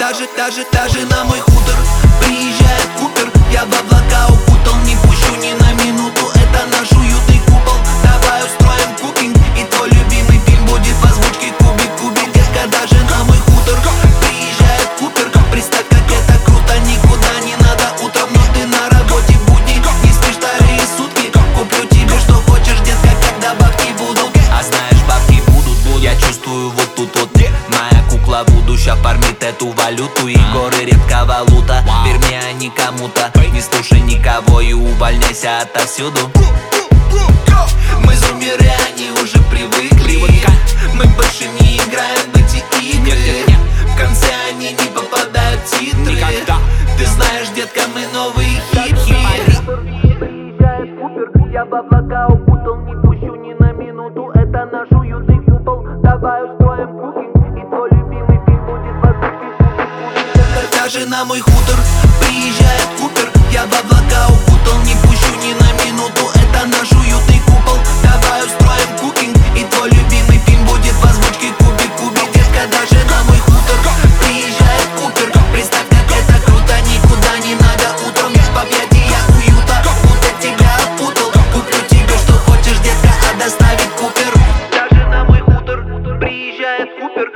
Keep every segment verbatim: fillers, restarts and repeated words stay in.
даже, даже, даже на мой хутор приезжает Купер. Я в облака укутал, не пущу ни на минуту. Это наш уютный купол. Давай устроим кукинг, и твой любимый фильм будет в озвучке кубик, кубик. Детка, даже на мой хутор приезжает Купер. Представь, как это круто, никуда не надо утром, но ты на работе в будни, не спишь вторые сутки. Куплю тебе, что хочешь, детка, когда бабки будут. А знаешь, бабки будут, будут. Я чувствую вот тут вот моя кукла будущая фармит эту валюту. И горы редко валута, верь мне, а не кому-то. Не слушай никого и увольняйся отовсюду. Мы зумеры, они уже привыкли. Мы больше не играем в эти игры. В конце они не попадают в титры. Ты знаешь, детка, мы новые хипхи. Приезжает Купер, я в облака укутал, не пущу ни на минуту. Это наш уютный купол. Давай устроим кукинг, и твой любимый фильм будет в озвучке. Даже на мой хутор приезжает Купер. Я в облака укутал, не пущу ни на минуту. Это наш уютный купол. Давай устроим кукинг, и твой любимый фильм будет в озвучке кубик, кубик. Детка, даже на мой хутор приезжает Купер. Представь, как это круто, никуда не надо утром. В объятия уюта, будто тебя опутал. Куплю тебе, что хочешь, детка, а доставит Купер. Даже на мой хутор приезжает Купер.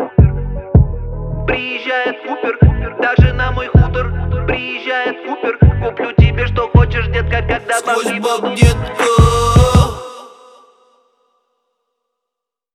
Приезжает Купер. Даже на мой хутор приезжает Купер. Куплю тебе, что хочешь, детка, когда бабки будут. Сквозь баб, детка.